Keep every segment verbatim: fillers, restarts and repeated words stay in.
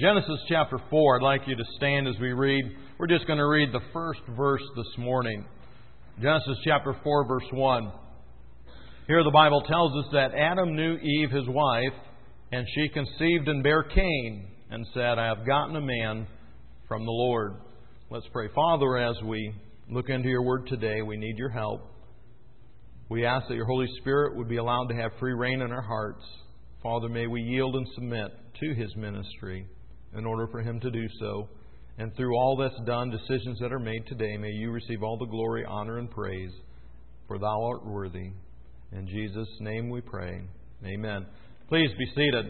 Genesis chapter four, I'd like you to stand as we read. We're just going to read the first verse this morning. Genesis chapter four, verse one. Here the Bible tells us that Adam knew Eve, his wife, and she conceived and bare Cain, and said, I have gotten a man from the Lord. Let's pray. Father, as we look into your word today, we need your help. We ask that your Holy Spirit would be allowed to have free reign in our hearts. Father, may we yield and submit to His ministry in order for Him to do so. And through all that's done, decisions that are made today, may you receive all the glory, honor, and praise, for thou art worthy. In Jesus' name we pray. Amen. Please be seated.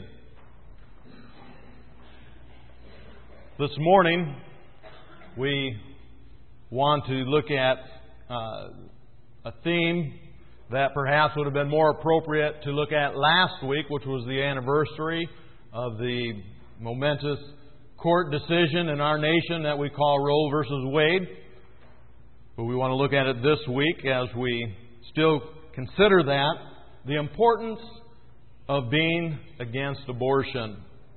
This morning, we want to look at uh, a theme that perhaps would have been more appropriate to look at last week, which was the anniversary of the momentous court decision in our nation that we call Roe versus Wade. But we want to look at it this week as we still consider that, the importance of being against abortion.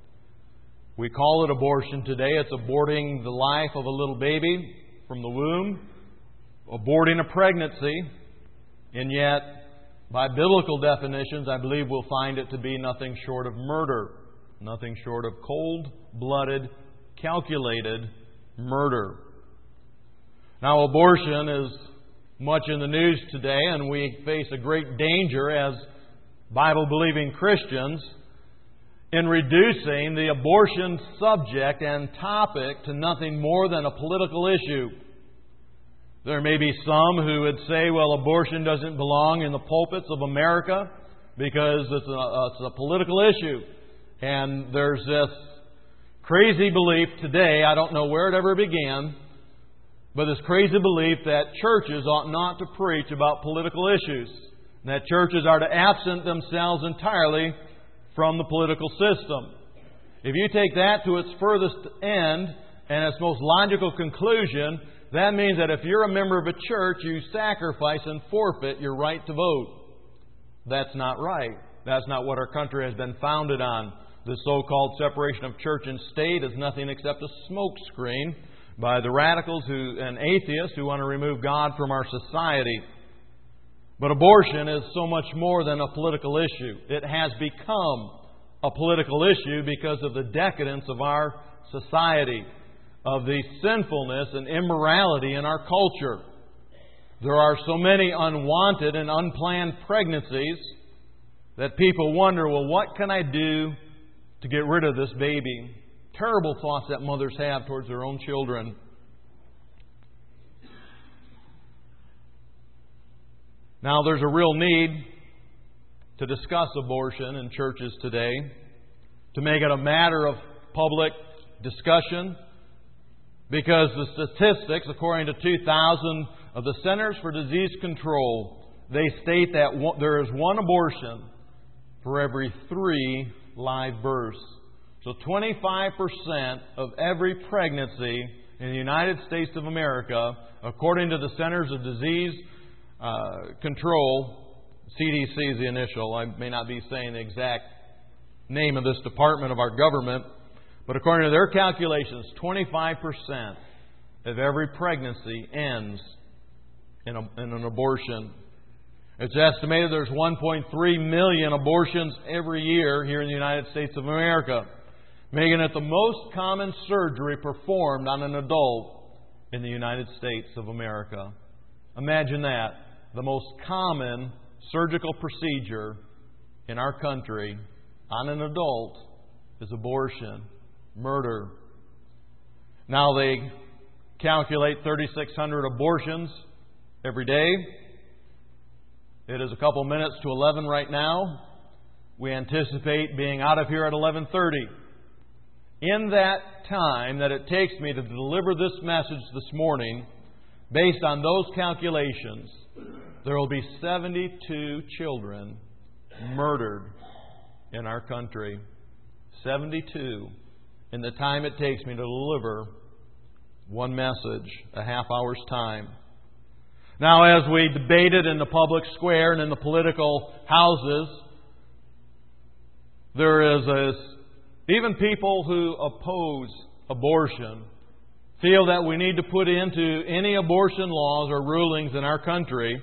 We call it abortion today. It's aborting the life of a little baby from the womb, aborting a pregnancy, and yet, by biblical definitions, I believe we'll find it to be nothing short of murder. Nothing short of cold-blooded, calculated murder. Now, abortion is much in the news today, and we face a great danger as Bible-believing Christians in reducing the abortion subject and topic to nothing more than a political issue. There may be some who would say, well, abortion doesn't belong in the pulpits of America because it's a, it's a political issue. And there's this crazy belief today, I don't know where it ever began, but this crazy belief that churches ought not to preach about political issues. And that churches are to absent themselves entirely from the political system. If you take that to its furthest end and its most logical conclusion, that means that if you're a member of a church, you sacrifice and forfeit your right to vote. That's not right. That's not what our country has been founded on. The so-called separation of church and state is nothing except a smokescreen by the radicals who, and atheists who want to remove God from our society. But abortion is so much more than a political issue. It has become a political issue because of the decadence of our society, of the sinfulness and immorality in our culture. There are so many unwanted and unplanned pregnancies that people wonder, well, what can I do to get rid of this baby? Terrible thoughts that mothers have towards their own children. Now, there's a real need to discuss abortion in churches today, to make it a matter of public discussion, because the statistics, according to two thousand of the Centers for Disease Control, they state that there is one abortion for every three live births. So twenty-five percent of every pregnancy in the United States of America, according to the Centers of Disease uh, Control, C D C is the initial. I may not be saying the exact name of this department of our government, but according to their calculations, twenty-five percent of every pregnancy ends in, a, in an abortion. It's estimated there's one point three million abortions every year here in the United States of America, making it the most common surgery performed on an adult in the United States of America. Imagine that. The most common surgical procedure in our country on an adult is abortion, murder. Now they calculate thirty-six hundred abortions every day. It is a couple minutes to eleven right now. We anticipate being out of here at eleven thirty. In that time that it takes me to deliver this message this morning, based on those calculations, there will be seventy-two children murdered in our country. seventy-two in the time it takes me to deliver one message, a half hour's time. Now, as we debated in the public square and in the political houses, there is a Even people who oppose abortion feel that we need to put into any abortion laws or rulings in our country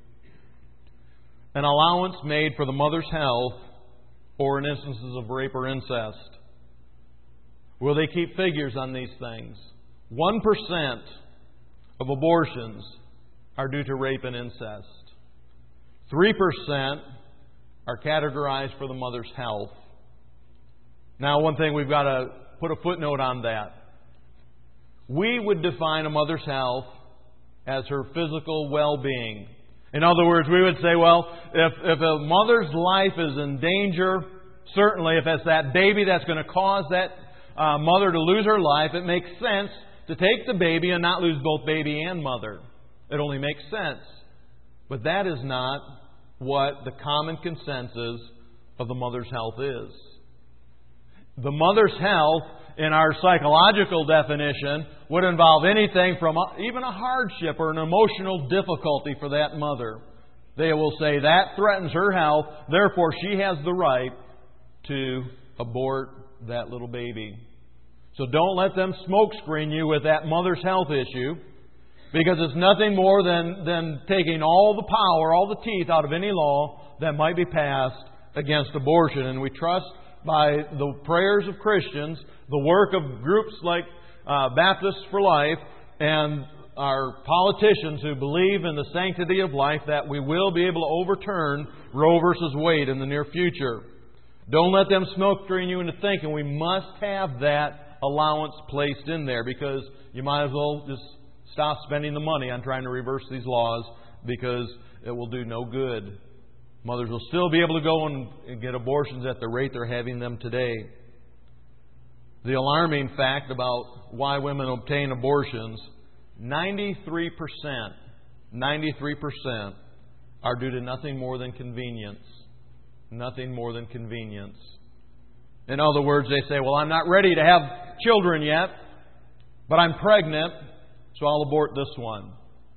an allowance made for the mother's health or in instances of rape or incest. Will they keep figures on these things? One percent of abortions are due to rape and incest. Three percent are categorized for the mother's health. Now, one thing we've got to put a footnote on that. We would define a mother's health as her physical well-being. In other words, we would say, well, if, if a mother's life is in danger, certainly if it's that baby that's going to cause that uh, mother to lose her life, it makes sense to take the baby and not lose both baby and mother. It only makes sense. But that is not what the common consensus of the mother's health is. The mother's health, in our psychological definition, would involve anything from even a hardship or an emotional difficulty for that mother. They will say that threatens her health, therefore she has the right to abort that little baby. So don't let them smokescreen you with that mother's health issue, because it's nothing more than, than taking all the power, all the teeth out of any law that might be passed against abortion. And we trust by the prayers of Christians, the work of groups like uh, Baptists for Life, and our politicians who believe in the sanctity of life, that we will be able to overturn Roe versus Wade in the near future. Don't let them smokescreen you into thinking we must have that allowance placed in there, because you might as well just stop spending the money on trying to reverse these laws, because it will do no good. Mothers will still be able to go and get abortions at the rate they're having them today. The alarming fact about why women obtain abortions, ninety-three percent, ninety-three percent are due to nothing more than convenience. Nothing more than convenience. In other words, they say, well, I'm not ready to have children yet, but I'm pregnant, so I'll abort this one.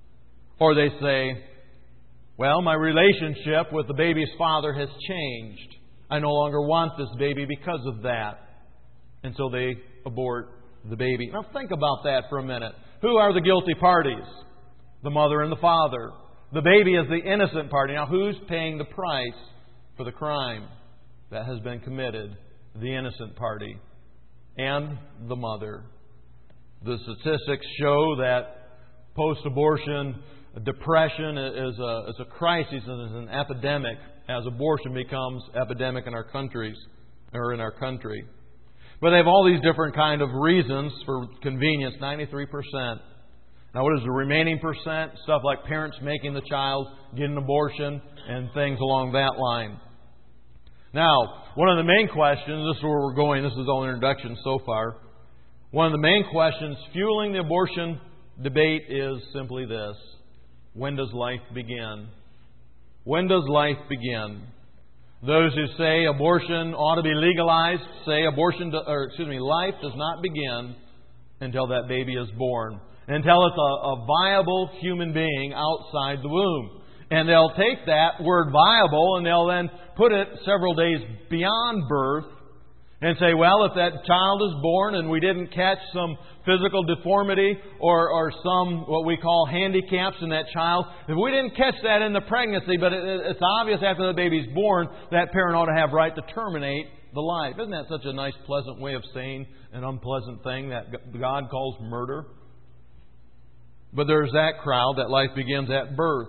Or they say, well, my relationship with the baby's father has changed. I no longer want this baby because of that. And so they abort the baby. Now think about that for a minute. Who are the guilty parties? The mother and the father. The baby is the innocent party. Now who's paying the price for the crime that has been committed? The innocent party and the mother. The statistics show that post-abortion depression is a, is a crisis and is an epidemic as abortion becomes epidemic in our countries, or in our country. But they have all these different kind of reasons for convenience, ninety-three percent. Now what is the remaining percent? Stuff like parents making the child get an abortion and things along that line. Now, one of the main questions, this is where we're going, this is all introduction so far. One of the main questions fueling the abortion debate is simply this: when does life begin? When does life begin? Those who say abortion ought to be legalized say abortion, or excuse me, life does not begin until that baby is born, until it's a, a viable human being outside the womb. And they'll take that word viable and they'll then put it several days beyond birth and say, well, if that child is born and we didn't catch some physical deformity or, or some what we call handicaps in that child, if we didn't catch that in the pregnancy, but it, it's obvious after the baby's born, that parent ought to have right to terminate the life. Isn't that such a nice, pleasant way of saying an unpleasant thing that God calls murder? But there's that crowd that life begins at birth.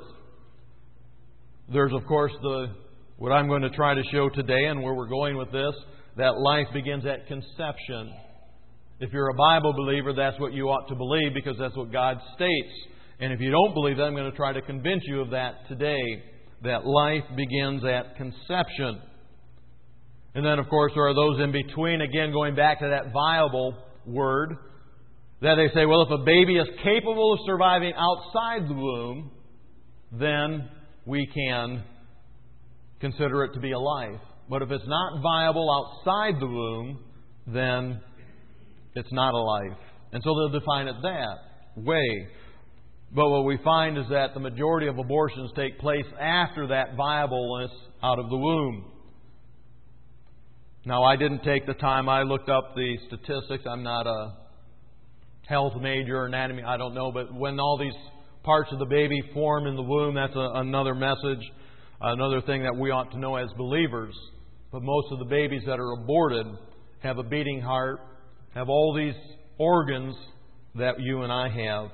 There's, of course, the what I'm going to try to show today and where we're going with this, that life begins at conception. If you're a Bible believer, that's what you ought to believe, because that's what God states. And if you don't believe that, I'm going to try to convince you of that today, that life begins at conception. And then, of course, there are those in between, again, going back to that viable word, that they say, well, if a baby is capable of surviving outside the womb, then we can consider it to be a life. But if it's not viable outside the womb, then it's not a life. And so they'll define it that way. But what we find is that the majority of abortions take place after that viableness out of the womb. Now, I didn't take the time. I looked up the statistics. I'm not a health major or anatomy. I don't know. But when all these parts of the baby form in the womb, that's a, another message, another thing that we ought to know as believers. But most of the babies that are aborted have a beating heart, have all these organs that you and I have.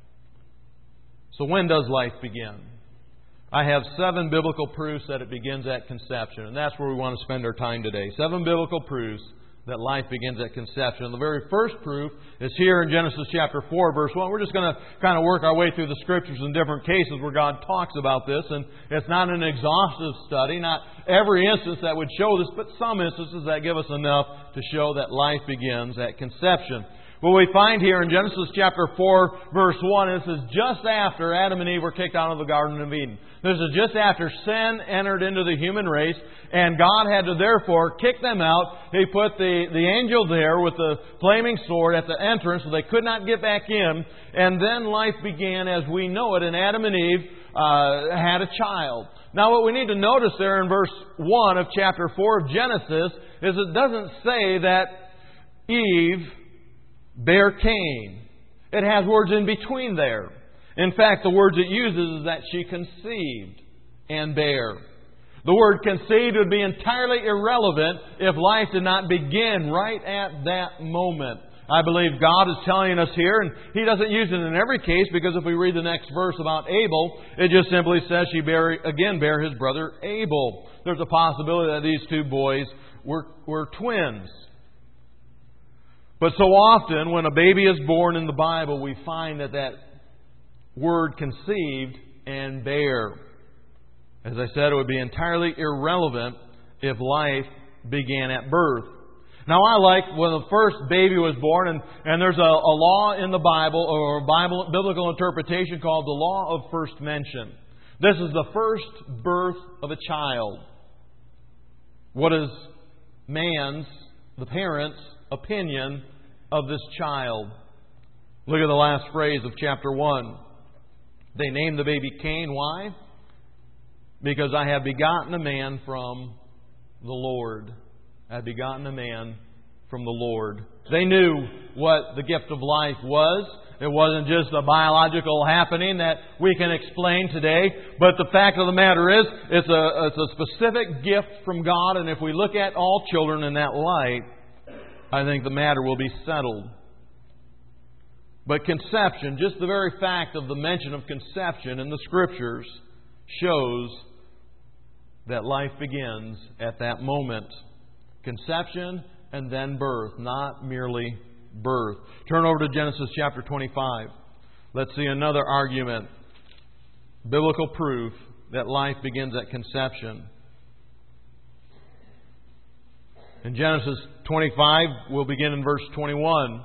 So when does life begin? I have seven biblical proofs that it begins at conception. And that's where we want to spend our time today. Seven biblical proofs that life begins at conception. And the very first proof is here in Genesis chapter four, verse one. We're just going to kind of work our way through the Scriptures in different cases where God talks about this. And it's not an exhaustive study, not every instance that would show this, but some instances that give us enough to show that life begins at conception. What we find here in Genesis chapter four, verse one, this is just after Adam and Eve were kicked out of the Garden of Eden. This is just after sin entered into the human race, and God had to therefore kick them out. He put the, the angel there with the flaming sword at the entrance so they could not get back in. And then life began as we know it, and Adam and Eve uh, had a child. Now what we need to notice there in verse one of chapter four of Genesis is it doesn't say that Eve bare Cain. It has words in between there. In fact, the words it uses is that she conceived and bare. The word conceived would be entirely irrelevant if life did not begin right at that moment. I believe God is telling us here, and He doesn't use it in every case, because if we read the next verse about Abel, it just simply says she bare, again bare his brother Abel. There's a possibility that these two boys were, were twins. But so often, when a baby is born in the Bible, we find that that word conceived and bare. As I said, it would be entirely irrelevant if life began at birth. Now, I like when the first baby was born, and, and there's a, a law in the Bible, or a Bible, biblical interpretation called the law of first mention. This is the first birth of a child. What is man's, the parents' opinion of this child? Look at the last phrase of chapter one. They named the baby Cain. Why? Because I have begotten a man from the Lord. I have begotten a man from the Lord. They knew what the gift of life was. It wasn't just a biological happening that we can explain today. But the fact of the matter is, it's a, it's a specific gift from God. And if we look at all children in that light, I think the matter will be settled. But conception, just the very fact of the mention of conception in the Scriptures, shows that life begins at that moment. Conception and then birth, not merely birth. Turn over to Genesis chapter twenty-five. Let's see another argument, biblical proof that life begins at conception. In Genesis twenty-five, we'll begin in verse twenty-one.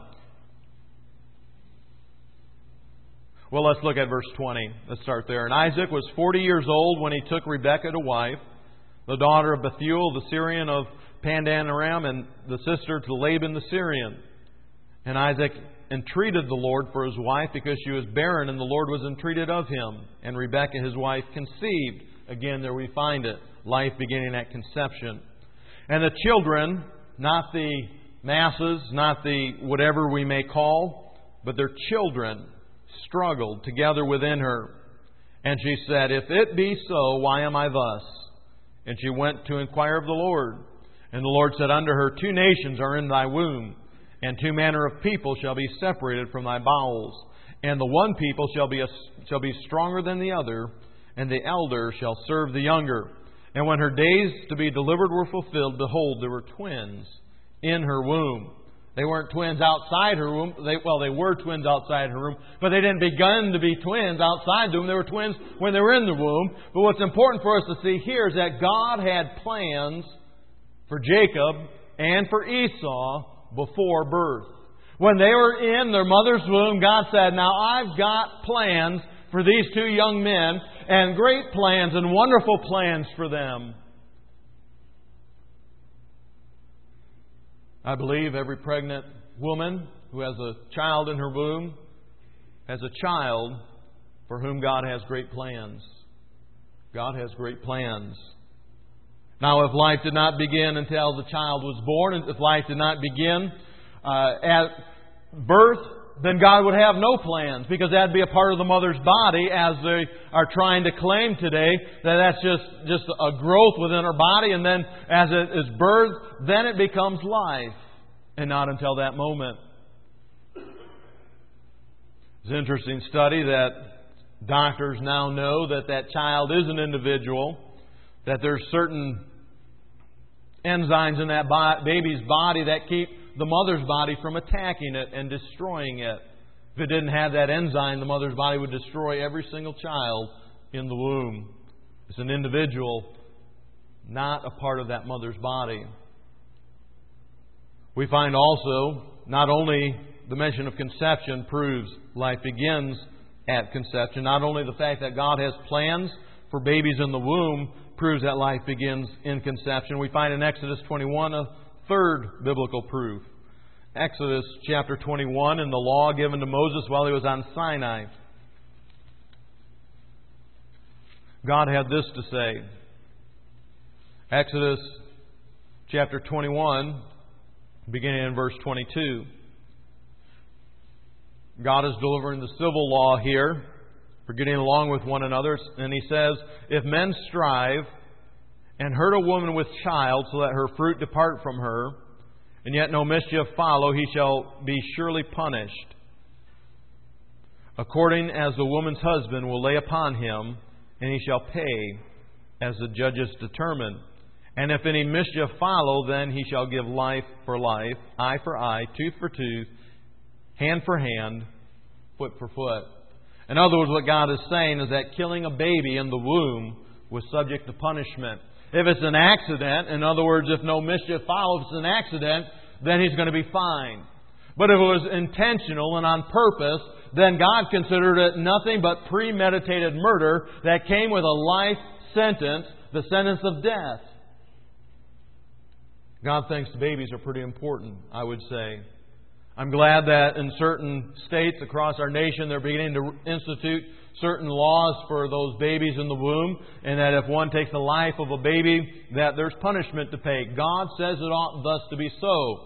Well, let's look at verse twenty. Let's start there. And Isaac was forty years old when he took Rebekah to wife, the daughter of Bethuel, the Syrian of Pandan Aram, and the sister to Laban the Syrian. And Isaac entreated the Lord for his wife because she was barren, and the Lord was entreated of him. And Rebekah, his wife, conceived. Again, there we find it. Life beginning at conception. And the children, not the masses, not the whatever we may call, but their children struggled together within her. And she said, If it be so, why am I thus? And she went to inquire of the Lord. And the Lord said unto her, Two nations are in thy womb, and two manner of people shall be separated from thy bowels. And the one people shall be a, shall be stronger than the other, and the elder shall serve the younger. And when her days to be delivered were fulfilled, behold, there were twins in her womb. They weren't twins outside her womb. They, well, they were twins outside her womb, but they didn't begin to be twins outside the womb. They were twins when they were in the womb. But what's important for us to see here is that God had plans for Jacob and for Esau before birth. When they were in their mother's womb, God said, Now I've got plans for these two young men, and great plans and wonderful plans for them. I believe every pregnant woman who has a child in her womb has a child for whom God has great plans. God has great plans. Now, if life did not begin until the child was born, and if life did not begin uh, at birth, then God would have no plans, because that would be a part of the mother's body, as they are trying to claim today, that that's just, just a growth within her body, and then as it is birthed, then it becomes life, and not until that moment. It's an interesting study that doctors now know that that child is an individual, that there's certain enzymes in that baby's body that keep the mother's body from attacking it and destroying it. If it didn't have that enzyme, the mother's body would destroy every single child in the womb. It's an individual, not a part of that mother's body. We find also, not only the mention of conception proves life begins at conception, not only the fact that God has plans for babies in the womb proves that life begins in conception. We find in Exodus twenty-one a third biblical proof. Exodus chapter twenty-one, in the law given to Moses while he was on Sinai, God had this to say. Exodus chapter twenty-one, beginning in verse twenty-two. God is delivering the civil law here for getting along with one another. And He says, if men strive and hurt a woman with child so that her fruit depart from her, and yet no mischief follow, he shall be surely punished, according as the woman's husband will lay upon him, and he shall pay as the judges determine. And if any mischief follow, then he shall give life for life, eye for eye, tooth for tooth, hand for hand, foot for foot. In other words, what God is saying is that killing a baby in the womb was subject to punishment. If it's an accident, in other words, if no mischief follows, it's an accident, then he's going to be fined. But if it was intentional and on purpose, then God considered it nothing but premeditated murder that came with a life sentence, the sentence of death. God thinks babies are pretty important, I would say. I'm glad that in certain states across our nation they're beginning to institute certain laws for those babies in the womb, and that if one takes the life of a baby, that there's punishment to pay. God says it ought thus to be so.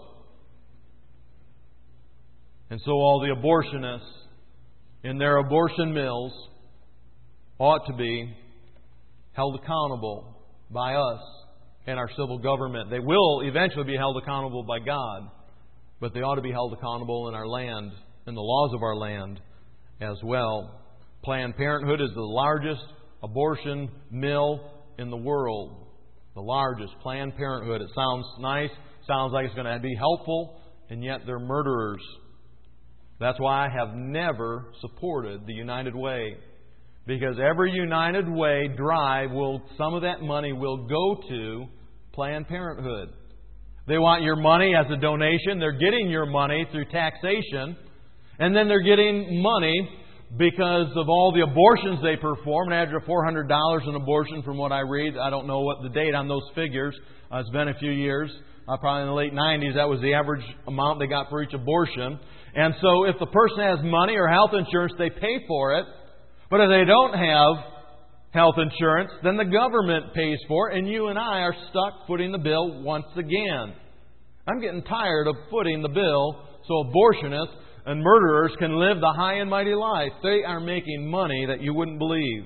And so all the abortionists in their abortion mills ought to be held accountable by us and our civil government. They will eventually be held accountable by God, but they ought to be held accountable in our land, in the laws of our land as well. Planned Parenthood is the largest abortion mill in the world. The largest. Planned Parenthood. It sounds nice. Sounds like it's going to be helpful. And yet they're murderers. That's why I have never supported the United Way. Because every United Way drive, will some of that money will go to Planned Parenthood. They want your money as a donation. They're getting your money through taxation. And then they're getting money because of all the abortions they perform. An average of four hundred dollars an abortion from what I read. I don't know what the date on those figures. Uh, it's been a few years. Uh, probably in the late nineties, that was the average amount they got for each abortion. And so if the person has money or health insurance, they pay for it. But if they don't have health insurance, then the government pays for it, and you and I are stuck footing the bill once again. I'm getting tired of footing the bill so abortionists and murderers can live the high and mighty life. They are making money that you wouldn't believe.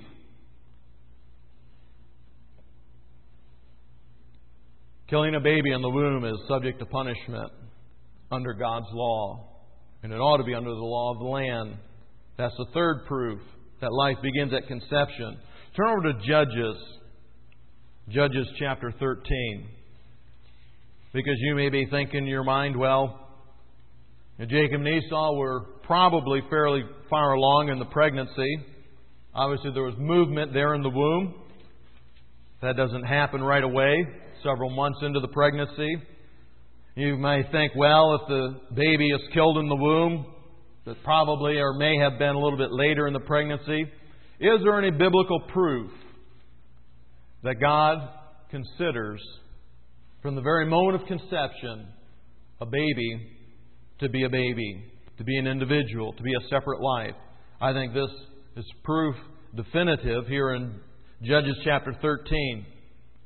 Killing a baby in the womb is subject to punishment under God's law. And it ought to be under the law of the land. That's the third proof that life begins at conception. Turn over to Judges. Judges chapter thirteen. Because you may be thinking in your mind, well, Jacob and Esau were probably fairly far along in the pregnancy. Obviously there was movement there in the womb. That doesn't happen right away, several months into the pregnancy. You may think, well, if the baby is killed in the womb, that probably or may have been a little bit later in the pregnancy. Is there any biblical proof that God considers from the very moment of conception a baby to be a baby, to be an individual, to be a separate life? I think this is proof definitive here in Judges chapter thirteen.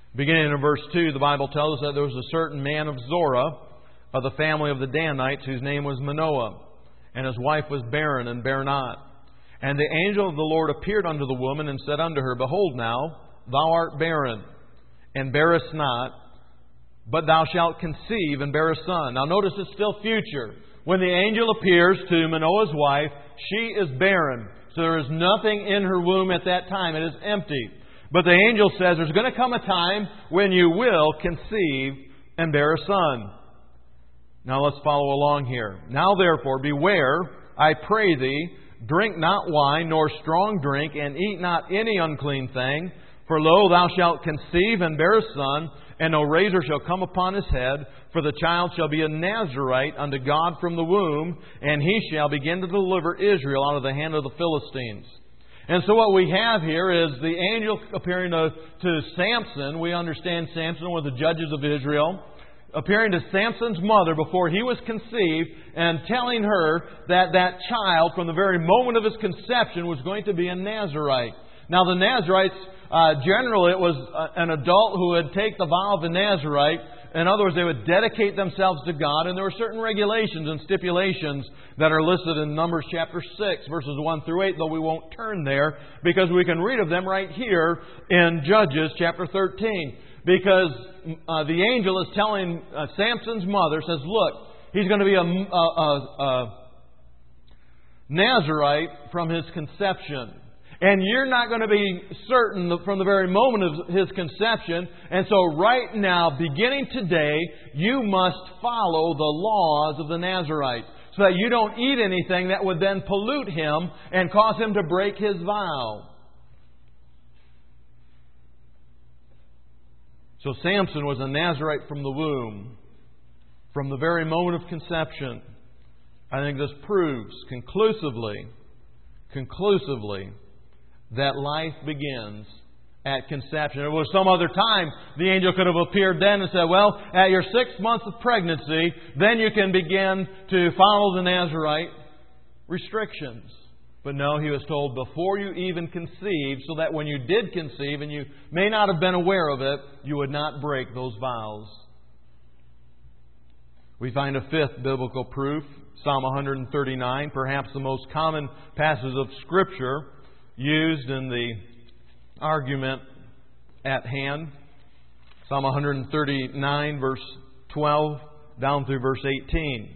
Beginning in verse two, the Bible tells us that there was a certain man of Zorah, of the family of the Danites, whose name was Manoah, and his wife was barren and bare not. And the angel of the Lord appeared unto the woman and said unto her, Behold now, thou art barren, and bearest not, but thou shalt conceive and bear a son. Now notice it's still future. When the angel appears to Manoah's wife, she is barren. So there is nothing in her womb at that time. It is empty. But the angel says there's going to come a time when you will conceive and bear a son. Now let's follow along here. Now therefore, beware, I pray thee, drink not wine nor strong drink, and eat not any unclean thing. For lo, thou shalt conceive and bear a son, and no razor shall come upon his head, for the child shall be a Nazarite unto God from the womb, and he shall begin to deliver Israel out of the hand of the Philistines. And so what we have here is the angel appearing to, to Samson. We understand Samson, one of the judges of Israel, appearing to Samson's mother before he was conceived and telling her that that child, from the very moment of his conception, was going to be a Nazarite. Now the Nazarites, uh, generally it was an adult who would take the vow of the Nazarite. In other words, they would dedicate themselves to God, and there were certain regulations and stipulations that are listed in Numbers chapter six, verses one through eight, though we won't turn there, because we can read of them right here in Judges chapter thirteen. Because uh, the angel is telling uh, Samson's mother, says, look, he's going to be a, a, a, a Nazarite from his conception. And you're not going to be certain from the very moment of his conception. And so right now, beginning today, you must follow the laws of the Nazarite, so that you don't eat anything that would then pollute him and cause him to break his vow. So Samson was a Nazarite from the womb, from the very moment of conception. I think this proves conclusively, conclusively, that life begins at conception. If it was some other time, the angel could have appeared then and said, well, at your six months of pregnancy, then you can begin to follow the Nazarite restrictions. But no, he was told before you even conceived, so that when you did conceive, and you may not have been aware of it, you would not break those vows. We find a fifth biblical proof, Psalm one thirty-nine, perhaps the most common passage of Scripture used in the argument at hand. Psalm one thirty-nine, verse twelve, down through verse eighteen.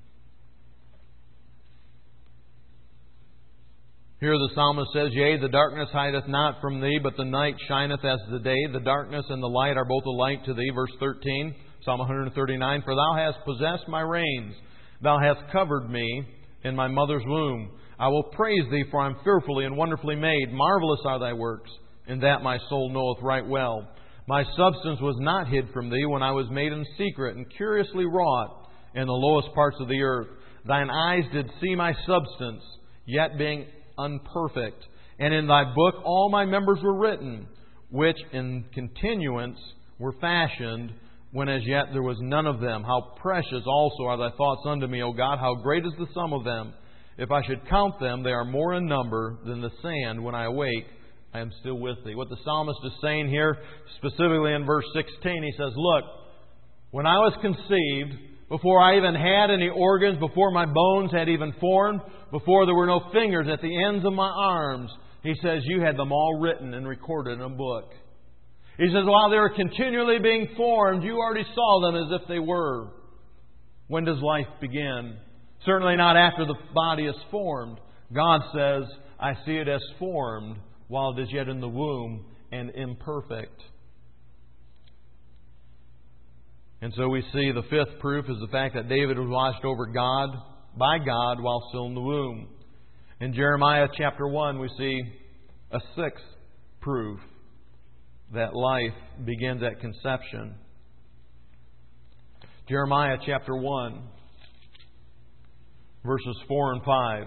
Here the psalmist says, Yea, the darkness hideth not from thee, but the night shineth as the day. The darkness and the light are both alike to thee. Verse thirteen, Psalm one thirty-nine, For thou hast possessed my reins. Thou hast covered me in my mother's womb. I will praise thee, for I am fearfully and wonderfully made. Marvelous are thy works, and that my soul knoweth right well. My substance was not hid from thee when I was made in secret and curiously wrought in the lowest parts of the earth. Thine eyes did see my substance, yet being unperfect. And in thy book all my members were written, which in continuance were fashioned, when as yet there was none of them. How precious also are thy thoughts unto me, O God! How great is the sum of them! If I should count them, they are more in number than the sand. When I awake, I am still with thee. What the psalmist is saying here, specifically in verse sixteen, he says, Look, when I was conceived, before I even had any organs, before my bones had even formed, before there were no fingers at the ends of my arms, he says, you had them all written and recorded in a book. He says, while they were continually being formed, you already saw them as if they were. When does life begin? Certainly not after the body is formed. God says, I see it as formed while it is yet in the womb and imperfect. And so we see the fifth proof is the fact that David was watched over God, by God, while still in the womb. In Jeremiah chapter one, we see a sixth proof that life begins at conception. Jeremiah chapter one, verses four and five.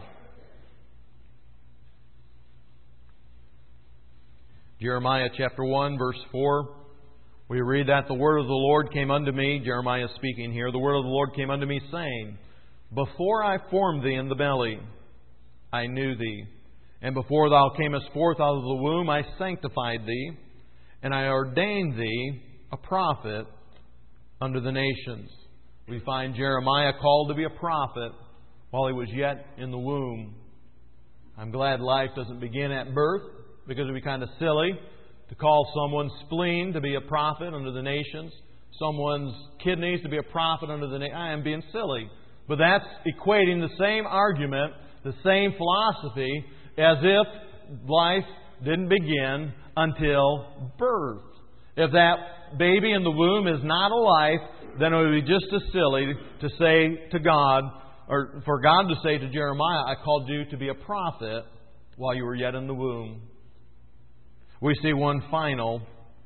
Jeremiah chapter one, verse four. We read that the word of the Lord came unto me, Jeremiah speaking here, the word of the Lord came unto me, saying, Before I formed thee in the belly, I knew thee. And before thou camest forth out of the womb, I sanctified thee. and I ordained thee a prophet unto the nations. We find Jeremiah called to be a prophet while he was yet in the womb. I'm glad life doesn't begin at birth, because it would be kind of silly to call someone's spleen to be a prophet unto the nations, someone's kidneys to be a prophet unto the nations. I am being silly. But that's equating the same argument, the same philosophy, as if life didn't begin until birth. If that baby in the womb is not a life, then it would be just as silly to say to God, or for God to say to Jeremiah, I called you to be a prophet while you were yet in the womb. We see one final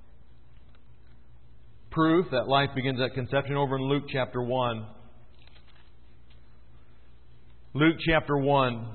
proof that life begins at conception over in Luke chapter one. Luke chapter one.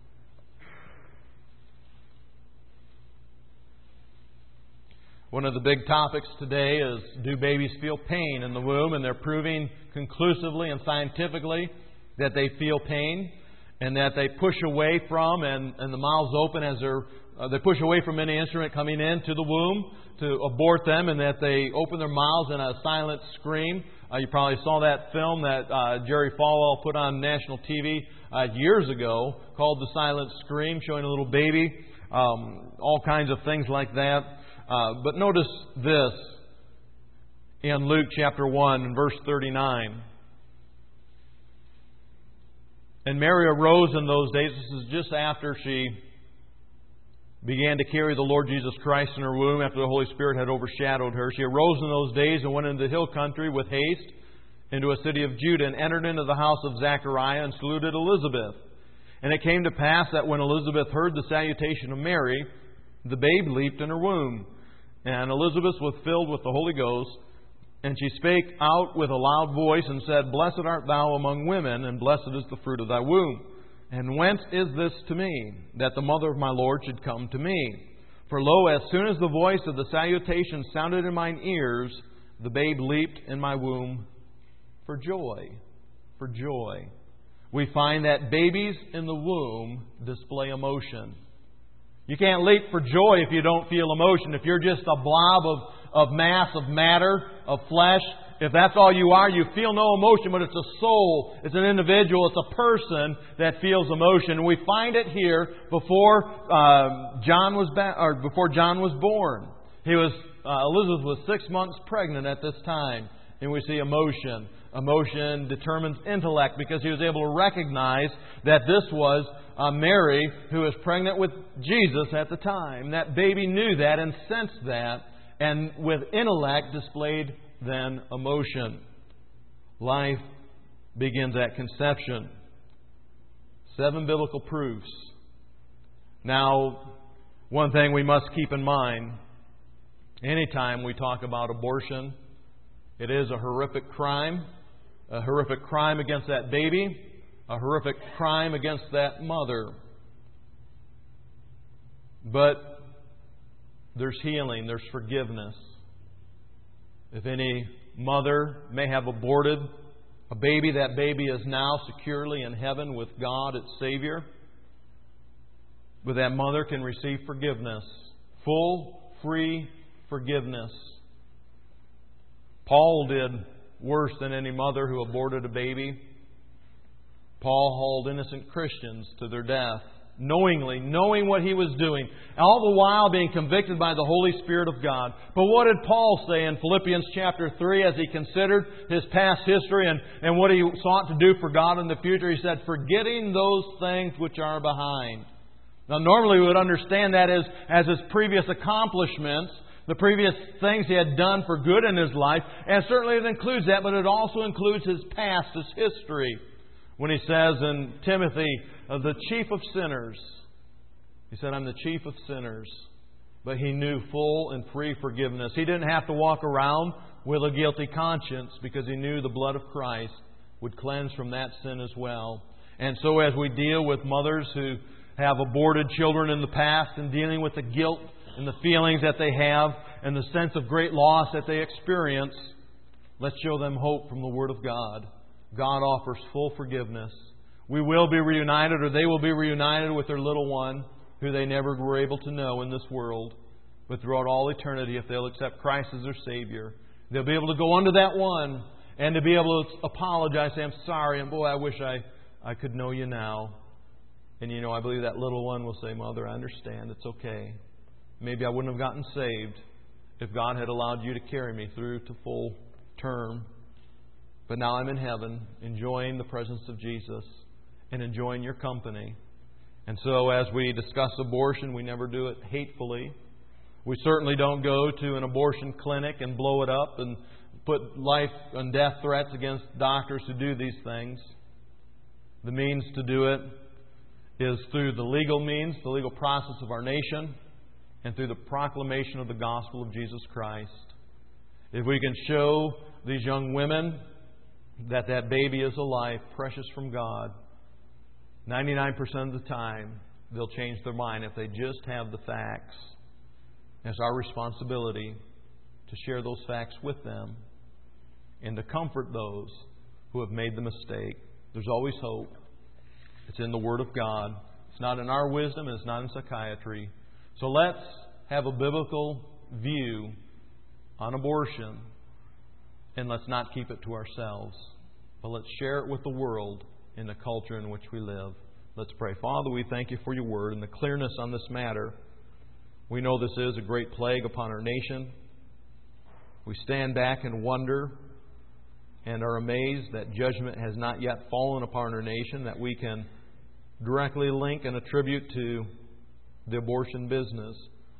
One of the big topics today is, do babies feel pain in the womb? And they're proving conclusively and scientifically that they feel pain, and that they push away from, and, and the mouths open as they're, uh, they push away from any instrument coming into the womb to abort them, and that they open their mouths in a silent scream. Uh, you probably saw that film that uh, Jerry Falwell put on national T V uh, years ago called The Silent Scream, showing a little baby, um, all kinds of things like that. Uh, but notice this in Luke chapter one, verse thirty-nine. And Mary arose in those days. This is just after she began to carry the Lord Jesus Christ in her womb, after the Holy Spirit had overshadowed her. She arose in those days and went into the hill country with haste into a city of Judah, and entered into the house of Zechariah and saluted Elizabeth. And it came to pass that when Elizabeth heard the salutation of Mary, the babe leaped in her womb. And Elizabeth was filled with the Holy Ghost. And she spake out with a loud voice and said, Blessed art thou among women, and blessed is the fruit of thy womb. And whence is this to me, that the mother of my Lord should come to me? For lo, as soon as the voice of the salutation sounded in mine ears, the babe leaped in my womb for joy. For joy. We find that babies in the womb display emotion. You can't leap for joy if you don't feel emotion. If you're just a blob of of mass, of matter, of flesh. If that's all you are, you feel no emotion, but it's a soul, it's an individual, it's a person that feels emotion. And we find it here before uh, John was ba- or before John was born. He was uh, Elizabeth was six months pregnant at this time, and we see emotion. Emotion determines intellect, because he was able to recognize that this was uh, Mary, who was pregnant with Jesus at the time. That baby knew that and sensed that. And with intellect displayed then emotion. Life begins at conception. Seven biblical proofs. Now, one thing we must keep in mind, anytime we talk about abortion, it is a horrific crime. A horrific crime against that baby. A horrific crime against that mother. But there's healing, there's forgiveness. If any mother may have aborted a baby, that baby is now securely in heaven with God, its Savior. But that mother can receive forgiveness. Full, free forgiveness. Paul did worse than any mother who aborted a baby. Paul hauled innocent Christians to their death. Knowingly, knowing what he was doing, all the while being convicted by the Holy Spirit of God. But what did Paul say in Philippians chapter three as he considered his past history and, and what he sought to do for God in the future? He said, forgetting those things which are behind. Now normally we would understand that as, as his previous accomplishments, the previous things he had done for good in his life. And certainly it includes that, but it also includes his past, his history. When he says in Timothy, of the chief of sinners, he said, I'm the chief of sinners. But he knew full and free forgiveness. He didn't have to walk around with a guilty conscience, because he knew the blood of Christ would cleanse from that sin as well. And so as we deal with mothers who have aborted children in the past, and dealing with the guilt and the feelings that they have and the sense of great loss that they experience, let's show them hope from the Word of God. God offers full forgiveness. We will be reunited, or they will be reunited with their little one who they never were able to know in this world. but throughout all eternity, if they'll accept Christ as their Savior, they'll be able to go unto that one and to be able to apologize, say, I'm sorry, and boy, I wish I, I could know you now. And you know, I believe that little one will say, Mother, I understand. It's okay. Maybe I wouldn't have gotten saved if God had allowed you to carry me through to full term. But now I'm in heaven, enjoying the presence of Jesus and enjoying your company. And so as we discuss abortion, we never do it hatefully. We certainly don't go to an abortion clinic and blow it up and put life and death threats against doctors who do these things. The means to do it is through the legal means, the legal process of our nation, and through the proclamation of the gospel of Jesus Christ. If we can show these young women that that baby is a life precious from God, ninety-nine percent of the time they'll change their mind if they just have the facts. It's our responsibility to share those facts with them and to comfort those who have made the mistake. There's always hope. It's in the Word of God. It's not in our wisdom and it's not in psychiatry. So let's have a biblical view on abortion, and let's not keep it to ourselves, but let's share it with the world in the culture in which we live. Let's pray. Father, we thank you for your Word and the clearness on this matter. We know this is a great plague upon our nation. We stand back and wonder and are amazed that judgment has not yet fallen upon our nation, that we can directly link and attribute to the abortion business.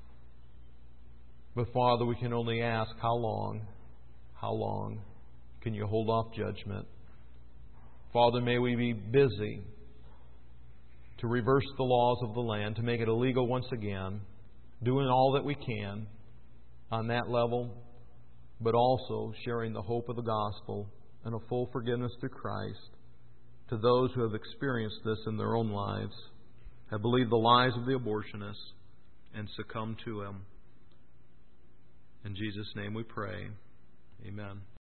But Father, we can only ask, how long, how long can you hold off judgment? Father, may we be busy to reverse the laws of the land, to make it illegal once again, doing all that we can on that level, but also sharing the hope of the gospel and a full forgiveness through Christ to those who have experienced this in their own lives, have believed the lies of the abortionists, and succumbed to them. In Jesus' name we pray. Amen.